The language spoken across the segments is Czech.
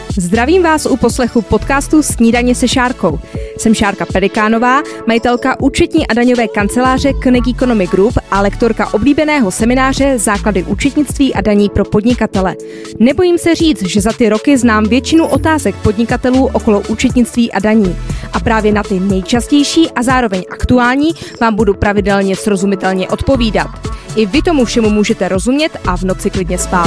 Zdravím vás u poslechu podcastu Snídaně se Šárkou. Jsem Šárka Pelikánová, majitelka účetní a daňové kanceláře Koenig Economy Group a lektorka oblíbeného semináře Základy účetnictví a daní pro podnikatele. Nebojím se říct, že za ty roky znám většinu otázek podnikatelů okolo účetnictví a daní. A právě na ty nejčastější a zároveň aktuální vám budu pravidelně srozumitelně odpovídat. I vy tomu všemu můžete rozumět a v noci klidně spát.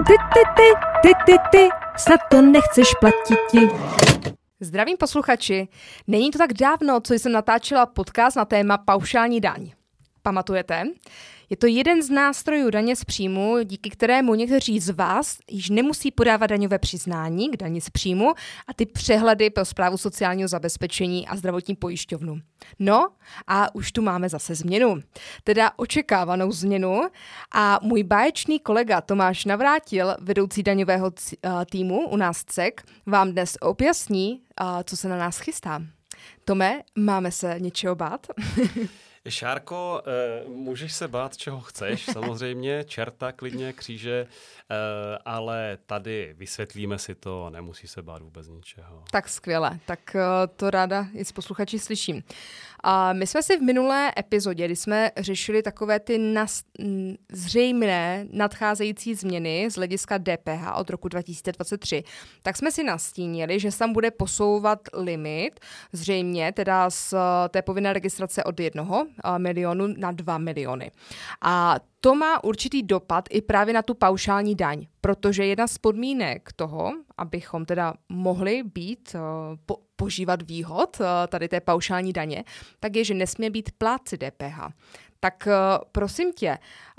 Ty, snad to nechceš platit. Zdravím posluchači. Není to tak dávno, co jsem natáčela podcast na téma paušální daň. Pamatujete? Je to jeden z nástrojů daně z příjmu, díky kterému někteří z vás již nemusí podávat daňové přiznání k dani z příjmu a ty přehledy pro správu sociálního zabezpečení a zdravotní pojišťovnu. No a už tu máme zase změnu, teda očekávanou změnu a můj báječný kolega Tomáš Navrátil, vedoucí daňového týmu u nás CEK, vám dnes objasní, co se na nás chystá. Tome, máme se něčeho bát? Šárko, můžeš se bát, čeho chceš, samozřejmě, čerta, klidně, kříže, ale tady vysvětlíme si to, nemusí se bát vůbec ničeho. Tak skvěle, tak to ráda i s posluchači slyším. A my jsme si v minulé epizodě, kdy jsme řešili takové ty zřejmé nadcházející změny z hlediska DPH od roku 2023, tak jsme si nastínili, že se tam bude posouvat limit, zřejmě teda z té povinné registrace od 1 milionu na 2 miliony. A to má určitý dopad i právě na tu paušální daň, protože jedna z podmínek toho, abychom teda mohli být, požívat výhod tady té paušální daně, tak je, že nesmí být plátci DPH. Tak prosím tě,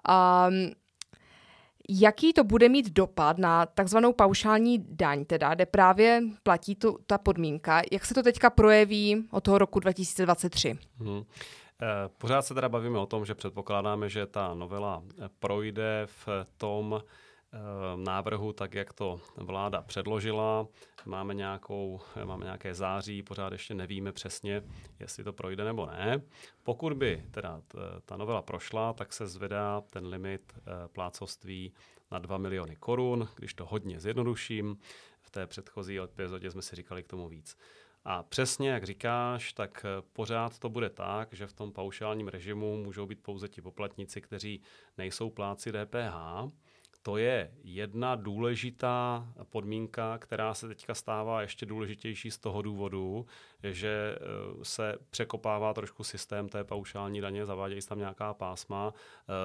jaký to bude mít dopad na takzvanou paušální daň, teda, kde právě platí ta podmínka, jak se to teďka projeví od toho roku 2023? Pořád se teda bavíme o tom, že předpokládáme, že ta novela projde v tom návrhu, tak jak to vláda předložila. Máme nějaké září, pořád ještě nevíme přesně, jestli to projde nebo ne. Pokud by teda ta novela prošla, tak se zvedá ten limit plátcovství na 2 miliony korun, když to hodně zjednoduším. V té předchozí epizodě jsme si říkali k tomu víc. A přesně, jak říkáš, tak pořád to bude tak, že v tom paušálním režimu můžou být pouze ti poplatníci, kteří nejsou plátci DPH. To je jedna důležitá podmínka, která se teďka stává ještě důležitější z toho důvodu, že se překopává trošku systém té paušální daně, zavádějí se tam nějaká pásma,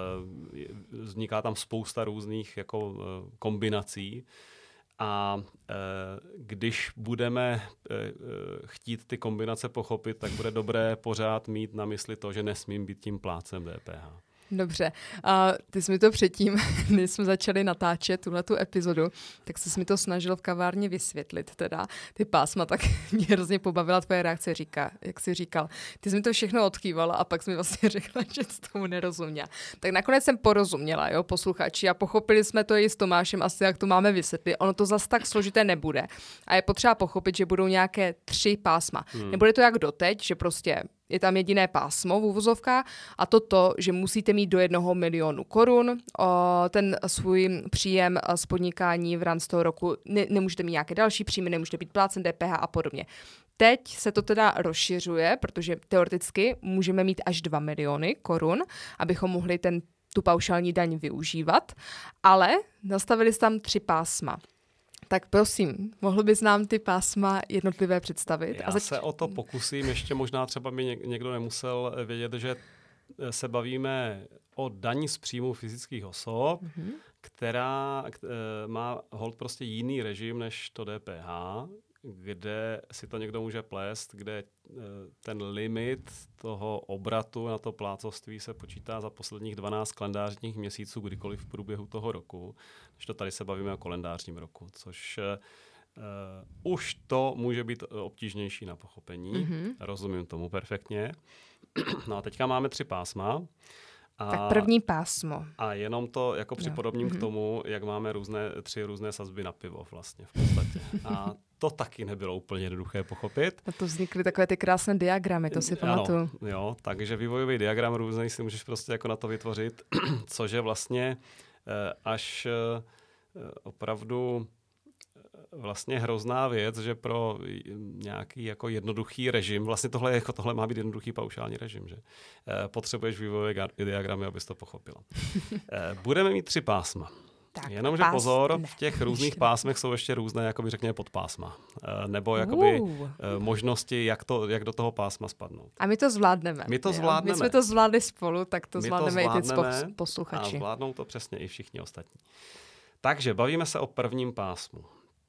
vzniká tam spousta různých jako kombinací. A když budeme chtít ty kombinace pochopit, tak bude dobré pořád mít na mysli to, že nesmím být tím plátcem DPH. Dobře. A ty jsi mi to předtím, když jsme začali natáčet tuhletu epizodu, tak jsi mi to snažil v kavárně vysvětlit, teda ty pásma, tak mě hrozně pobavila tvoje reakce, jak jsi říkal. Ty jsi mi to všechno odkývala a pak jsi mi vlastně řekla, že jsi tomu nerozuměla. Tak nakonec jsem porozuměla, jo, posluchači, a pochopili jsme to i s Tomášem asi, jak to máme vysvětlit. Ono to zas tak složité nebude. A je potřeba pochopit, že budou nějaké 3 pásma. Nebude to jak doteď, že prostě je tam jediné pásmo v uvozovkách a to, že musíte mít do 1 milionu korun ten svůj příjem z podnikání v rámci toho roku. Nemůžete mít nějaké další příjmy, nemůžete být plácen DPH a podobně. Teď se to teda rozšiřuje, protože teoreticky můžeme mít až 2 miliony korun, abychom mohli tu paušální daň využívat, ale nastavili se tam 3 pásma. Tak prosím, mohl bys nám ty pásma jednotlivé představit? Já se o to pokusím, ještě možná třeba by někdo nemusel vědět, že se bavíme o dani z příjmu fyzických osob, která má holt prostě jiný režim než to DPH, kde si to někdo může plést, kde ten limit toho obratu na to plátcovství se počítá za posledních 12 kalendářních měsíců kdykoliv v průběhu toho roku. Když to tady se bavíme o kalendářním roku, což už to může být obtížnější na pochopení. Rozumím tomu perfektně. No a teďka máme 3 pásma. Tak první pásmo. A jenom to jako připodobním k tomu, jak máme 3 různé sazby na pivo vlastně v podstatě. A to taky nebylo úplně jednoduché pochopit. A to vznikly takové ty krásné diagramy, to si pamatuju. Jo, takže vývojový diagram různý si můžeš prostě jako na to vytvořit, což je vlastně až opravdu vlastně hrozná věc, že pro nějaký jako jednoduchý režim, vlastně tohle má být jednoduchý paušální režim, že potřebuješ vývojové diagramy, abys to pochopila. Budeme mít 3 pásma. Jenomže pozor, v těch různých pásmech jsou ještě různé, jakoby řekněme, podpásma. Nebo jakoby možnosti, jak do toho pásma spadnout. A my to zvládneme. My jsme to zvládli spolu, tak to zvládneme i ty posluchači. A zvládnou to přesně i všichni ostatní. Takže bavíme se o prvním pásmu.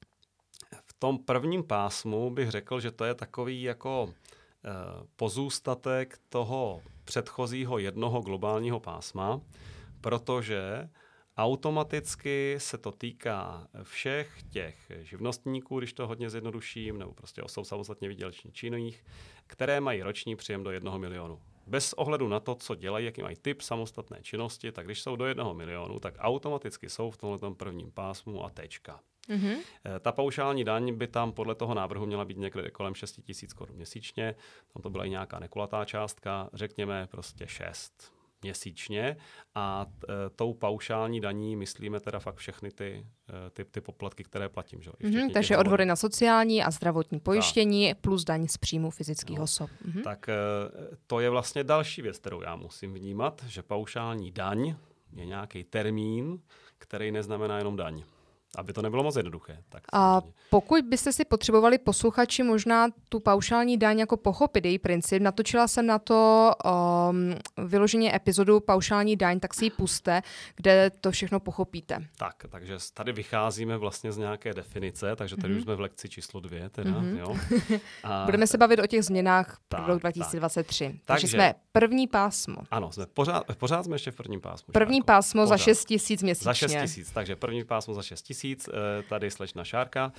V tom prvním pásmu bych řekl, že to je takový jako pozůstatek toho předchozího jednoho globálního pásma, protože automaticky se to týká všech těch živnostníků, když to hodně zjednoduším, nebo prostě osob samostatně výdělečně činných, které mají roční příjem do 1 milionu. Bez ohledu na to, co dělají, jaký mají typ samostatné činnosti, tak když jsou do 1 milionu, tak automaticky jsou v tomto prvním pásmu a tečka. Mm-hmm. Ta paušální daň by tam podle toho návrhu měla být někde kolem 6 000 korun měsíčně. Tam to byla i nějaká nekulatá částka, řekněme prostě 6 měsíčně a tou paušální daní myslíme teda fakt všechny ty poplatky, které platím. Že? Takže odvody na sociální a zdravotní pojištění plus daň z příjmu fyzických osob. Tak to je vlastně další věc, kterou já musím vnímat, že paušální daň je nějaký termín, který neznamená jenom daň. Aby to nebylo moc jednoduché. Tak a pokud byste si potřebovali posluchači možná tu paušální daň jako pochopit její princip, natočila jsem na to vyloženě epizodu paušální daň, tak si ji puste, kde to všechno pochopíte. Takže tady vycházíme vlastně z nějaké definice, takže tady už jsme v lekci číslo 2. Teda, jo? A budeme se bavit o těch změnách pro rok 2023. Takže jsme první pásmo. Ano, pořád jsme ještě v prvním pásmu. První pásmo pořád. Za 6 000 měsíčně. Za 6 000, takže první pásmo za 6 000. Tady slečna Šárka,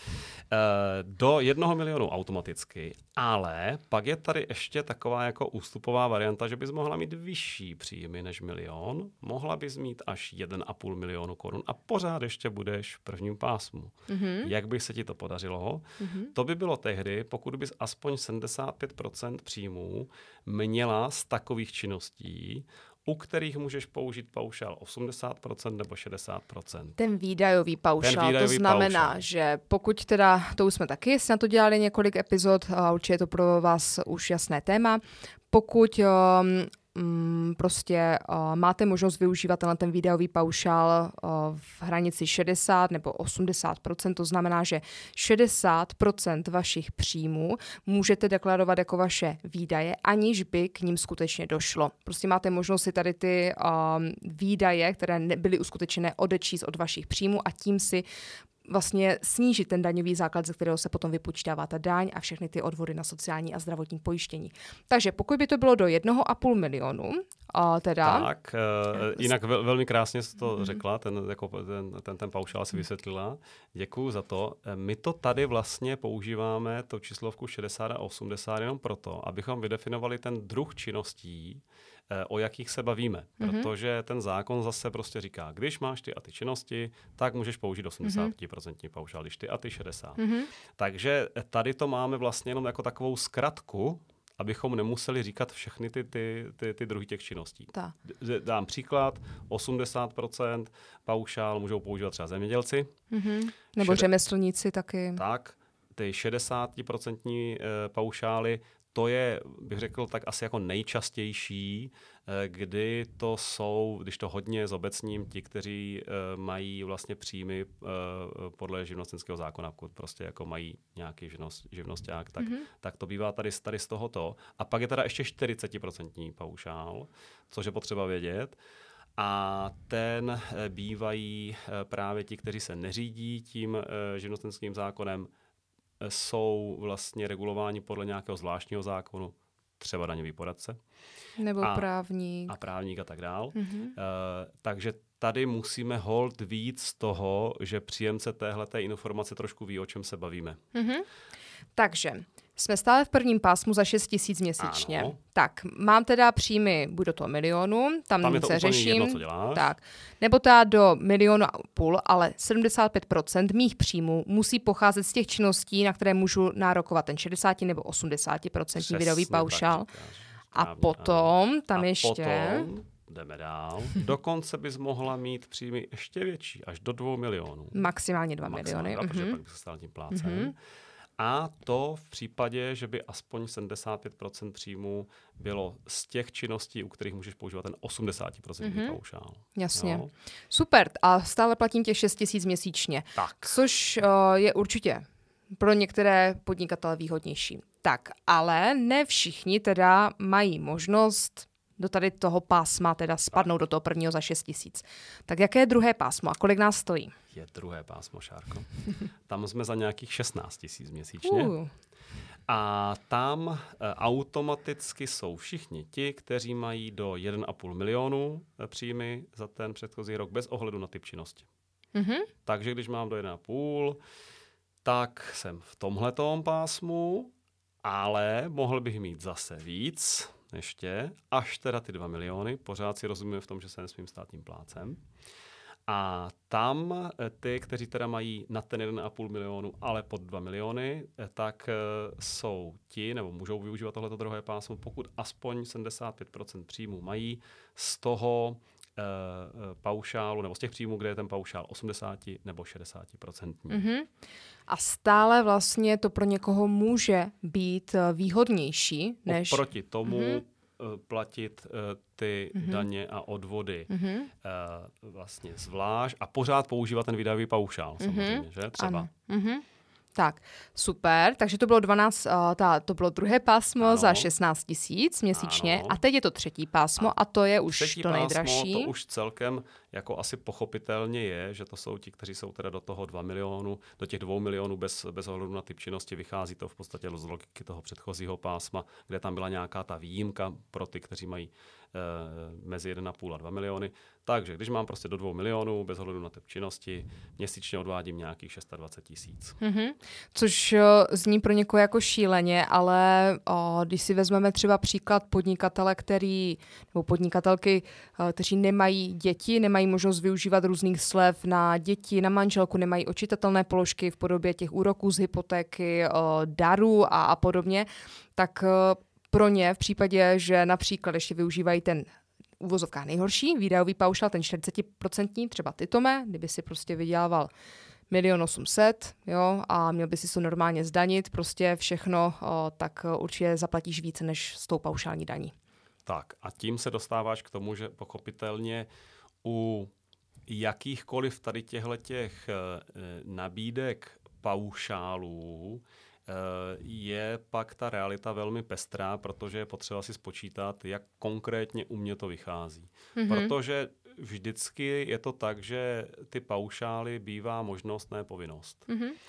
do 1 milionu automaticky, ale pak je tady ještě taková jako ústupová varianta, že bys mohla mít vyšší příjmy než 1 milion, mohla bys mít až 1,5 milionu korun a pořád ještě budeš v prvním pásmu. Jak by se ti to podařilo? To by bylo tehdy, pokud bys aspoň 75% příjmů měla z takových činností, u kterých můžeš použít paušál 80% nebo 60%. Ten výdajový paušál, to znamená, že pokud teda, to už jsme taky na to dělali několik epizod, a určitě je to pro vás už jasné téma, pokud máte možnost využívat ten výdajový paušál v hranici 60 nebo 80%, to znamená, že 60% vašich příjmů můžete deklarovat jako vaše výdaje, aniž by k ním skutečně došlo. Prostě máte možnost si tady ty výdaje, které nebyly uskutečené, odečíst od vašich příjmů a tím si vlastně snížit ten daňový základ, ze kterého se potom vypočítává ta daň a všechny ty odvody na sociální a zdravotní pojištění. Takže pokud by to bylo do 1,5 milionu, jinak velmi krásně jsi to řekla, ten paušál si vysvětlila. Děkuju za to. My to tady vlastně používáme, tu číslovku 60 a 80, jenom proto, abychom vydefinovali ten druh činností, o jakých se bavíme. Protože ten zákon zase prostě říká, když máš ty a ty činnosti, tak můžeš použít 80% paušál, když ty a ty 60. Takže tady to máme vlastně jenom jako takovou zkratku, abychom nemuseli říkat všechny ty druhy těch činností. Dám příklad, 80% paušál můžou používat třeba zemědělci. Nebo řemeslníci taky. Tak, ty 60% paušály, to je, bych řekl, tak asi jako nejčastější, kdy to jsou, když to hodně zobecním, ti, kteří mají vlastně příjmy podle živnostenského zákona, pokud prostě jako mají nějaký živnosťák, tak to bývá tady z tohoto. A pak je teda ještě 40% paušál, což je potřeba vědět. A ten bývají právě ti, kteří se neřídí tím živnostenským zákonem, jsou vlastně regulováni podle nějakého zvláštního zákonu, třeba daňový poradce. Nebo právník. A právník a tak dál. Takže tady musíme holt víc z toho, že příjemce téhleté informace trošku ví, o čem se bavíme. Takže jsme stále v prvním pásmu za 6 000 měsíčně. Ano. Tak, mám teda příjmy buď do toho milionu, tam je to se řeším. Jedno, co děláš. Tak, nebo teda do 1,5 milionu, ale 75% mých příjmů musí pocházet z těch činností, na které můžu nárokovat ten 60 nebo 80% výdajový paušál. A potom tam ještě... jdeme dál. Dokonce bys mohla mít příjmy ještě větší, až do 2 milionů. Maximálně 2 miliony. Protože pak bys se stal tím plácem. A to v případě, že by aspoň 75% příjmů bylo z těch činností, u kterých můžeš používat ten 80% paušál. Jasně. No. Super. A stále platím těch 6 000 měsíčně. Tak. Což je určitě pro některé podnikatele výhodnější. Tak, ale ne všichni teda mají možnost do tady toho pásma teda spadnout do toho prvního za 6 000. Tak jaké je druhé pásmo a kolik nás stojí? Je druhé pásmo, Šárko. Tam jsme za nějakých 16 000 měsíčně. A tam automaticky jsou všichni ti, kteří mají do 1,5 milionu příjmy za ten předchozí rok bez ohledu na typ činnosti. Takže když mám do 1,5, tak jsem v tomhletom pásmu, ale mohl bych mít zase víc ještě, až teda ty 2 miliony. Pořád si rozumíme v tom, že se nesmím stát tím plácem. A tam ty, kteří teda mají na ten 1,5 milionu, ale pod 2 miliony, tak jsou ti, nebo můžou využívat tohleto druhé pásmo, pokud aspoň 75% příjmů mají z toho paušálu, nebo z těch příjmů, kde je ten paušál 80 nebo 60%. A stále vlastně to pro někoho může být výhodnější, než... Oproti tomu platit ty daně a odvody vlastně zvlášť a pořád používat ten výdajový paušál, samozřejmě, že? Třeba. Ano. Tak, super. Takže to bylo to bylo druhé pásmo za 16 000 měsíčně. Ano. A teď je to třetí pásmo a to je už třetí to nejdražší. To už celkem jako asi pochopitelně je, že to jsou ti, kteří jsou teda do toho 2 milionu, do těch 2 milionů bez ohledu na typ činnosti. Vychází to v podstatě z logiky toho předchozího pásma, kde tam byla nějaká ta výjimka pro ty, kteří mají mezi 1,5 a 2 miliony. Takže když mám prostě do 2 milionů, bez ohledu na typ činnosti, měsíčně odvádím nějakých 26 000. Což zní pro někoho jako šíleně, ale když si vezmeme třeba příklad podnikatele, nebo podnikatelky, kteří nemají děti, nemají možnost využívat různých slev na děti, na manželku, nemají odčitatelné položky v podobě těch úroků z hypotéky, darů a podobně, tak pro ně v případě, že například ještě využívají ten uvozovka nejhorší výdajový paušál, ten 40%, třeba ty, Tome, kdyby si prostě vydělával 1 800 000, jo, a měl by si to normálně zdanit, prostě všechno, tak určitě zaplatíš více než s tou paušální daní. Tak a tím se dostáváš k tomu, že pochopitelně u jakýchkoliv tady těch nabídek paušálů je pak ta realita velmi pestrá, protože je potřeba si spočítat, jak konkrétně u mě to vychází. Protože vždycky je to tak, že ty paušály bývá možnost, ne povinnost.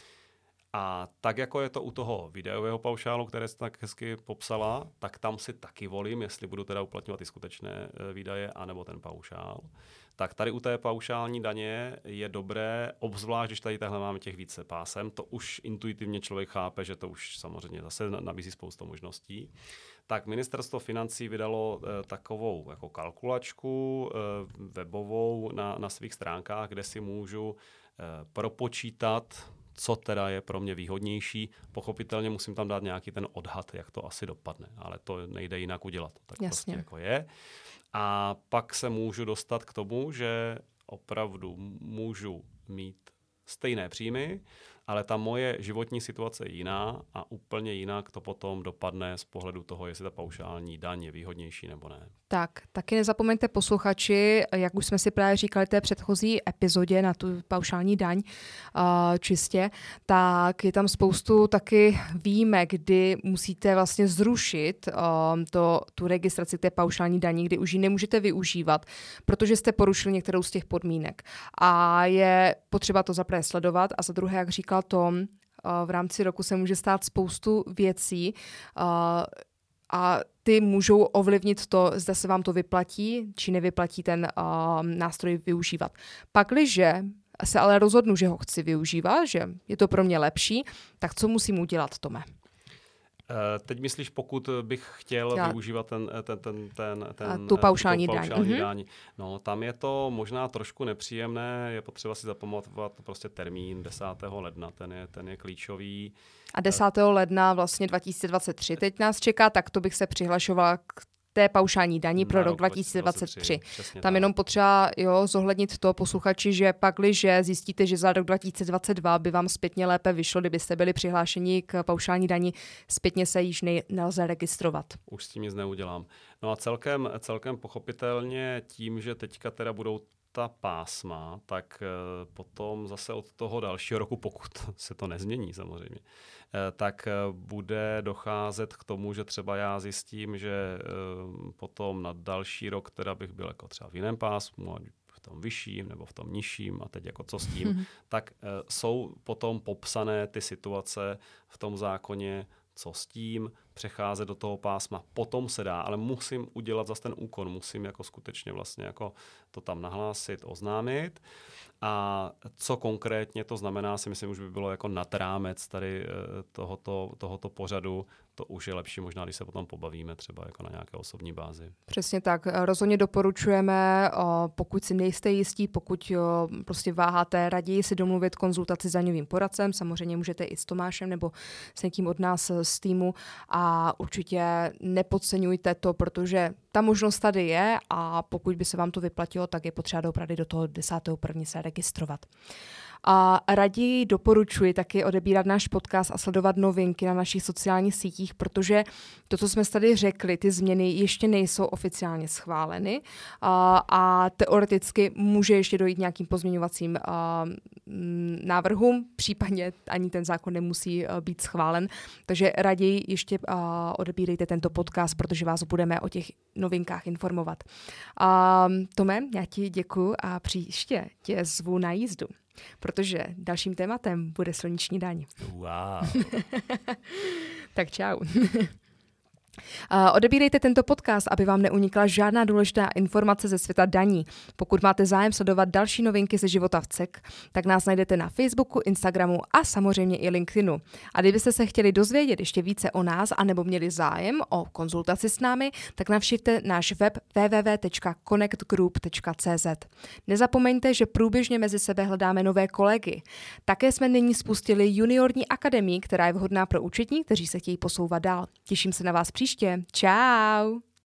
A tak, jako je to u toho videového paušálu, které jsi tak hezky popsala, tak tam si taky volím, jestli budu teda uplatňovat i skutečné výdaje, anebo ten paušál. Tak tady u té paušální daně je dobré, obzvlášť, když tady takhle máme těch více pásem, to už intuitivně člověk chápe, že to už samozřejmě zase nabízí spoustu možností. Tak ministerstvo financí vydalo takovou jako kalkulačku webovou na svých stránkách, kde si můžu propočítat, co teda je pro mě výhodnější. Pochopitelně musím tam dát nějaký ten odhad, jak to asi dopadne, ale to nejde jinak udělat. Tak prostě jako je. A pak se můžu dostat k tomu, že opravdu můžu mít stejné příjmy, ale ta moje životní situace je jiná a úplně jinak to potom dopadne z pohledu toho, jestli ta paušální daň je výhodnější nebo ne. Tak, taky nezapomeňte posluchači, jak už jsme si právě říkali v té předchozí epizodě na tu paušální daň čistě, tak je tam spoustu taky výjimek, kdy musíte vlastně zrušit tu registraci té paušální daní, kdy už ji nemůžete využívat, protože jste porušili některou z těch podmínek. A je potřeba to za prvé sledovat a za druhé, jak říkal Tom, v rámci roku se může stát spoustu věcí a ty můžou ovlivnit to, zda se vám to vyplatí, či nevyplatí ten nástroj využívat. Pakliže se ale rozhodnu, že ho chci využívat, že je to pro mě lepší, tak co musím udělat, Tome? Teď myslíš, pokud bych chtěl využívat tu paušální daň. No, tam je to možná trošku nepříjemné, je potřeba si zapamatovat prostě termín 10. ledna, ten je klíčový. A 10. ledna vlastně 2023 teď nás čeká, tak to bych se přihlašovala k té paušální daní pro rok 2023. Tam jenom potřeba zohlednit to, posluchači, že pakliže zjistíte, že za rok 2022 by vám zpětně lépe vyšlo, kdybyste byli přihlášeni k paušální dani, zpětně se již nelze registrovat. Už s tím nic neudělám. No a celkem pochopitelně tím, že teďka teda budou ta pásma, tak potom zase od toho dalšího roku, pokud se to nezmění samozřejmě, tak bude docházet k tomu, že třeba já zjistím, že potom na další rok teda bych byl jako třeba v jiném pásmu, v tom vyšším nebo v tom nižším a teď jako co s tím, tak jsou potom popsané ty situace v tom zákoně, co s tím, přecházet do toho pásma. Potom se dá, ale musím udělat zase ten úkon, musím jako skutečně vlastně jako to tam nahlásit, oznámit. A co konkrétně to znamená, si myslím, už by bylo jako nad rámec tady tohoto pořadu. To už je lepší možná, když se potom pobavíme třeba jako na nějaké osobní bázi. Přesně tak. Rozhodně doporučujeme, pokud si nejste jistí, pokud prostě váháte, raději si domluvit konzultaci s daňovým poradcem. Samozřejmě můžete i s Tomášem nebo s někým od nás z týmu a určitě nepodceňujte to, protože ta možnost tady je a pokud by se vám to vyplatilo, tak je potřeba opravdu do toho 10.1. se registrovat. A raději doporučuji taky odebírat náš podcast a sledovat novinky na našich sociálních sítích, protože to, co jsme tady řekli, ty změny ještě nejsou oficiálně schváleny a teoreticky může ještě dojít nějakým pozměňovacím návrhům, případně ani ten zákon nemusí být schválen. Takže raději ještě odebírejte tento podcast, protože vás budeme o těch novinkách informovat. Tome, já ti děkuju a příště tě zvu na jízdu. Protože dalším tématem bude silniční daň. Wow. Tak čau. Odebírejte tento podcast, aby vám neunikla žádná důležitá informace ze světa daní. Pokud máte zájem sledovat další novinky ze života v CEK, tak nás najdete na Facebooku, Instagramu a samozřejmě i LinkedInu. A kdybyste se chtěli dozvědět ještě více o nás anebo měli zájem o konzultaci s námi, tak navštivte náš web www.connectgroup.cz. Nezapomeňte, že průběžně mezi sebe hledáme nové kolegy. Také jsme nyní spustili juniorní akademii, která je vhodná pro účetní, kteří se chtějí posouvat dál. Těším se na vás příště. Čau!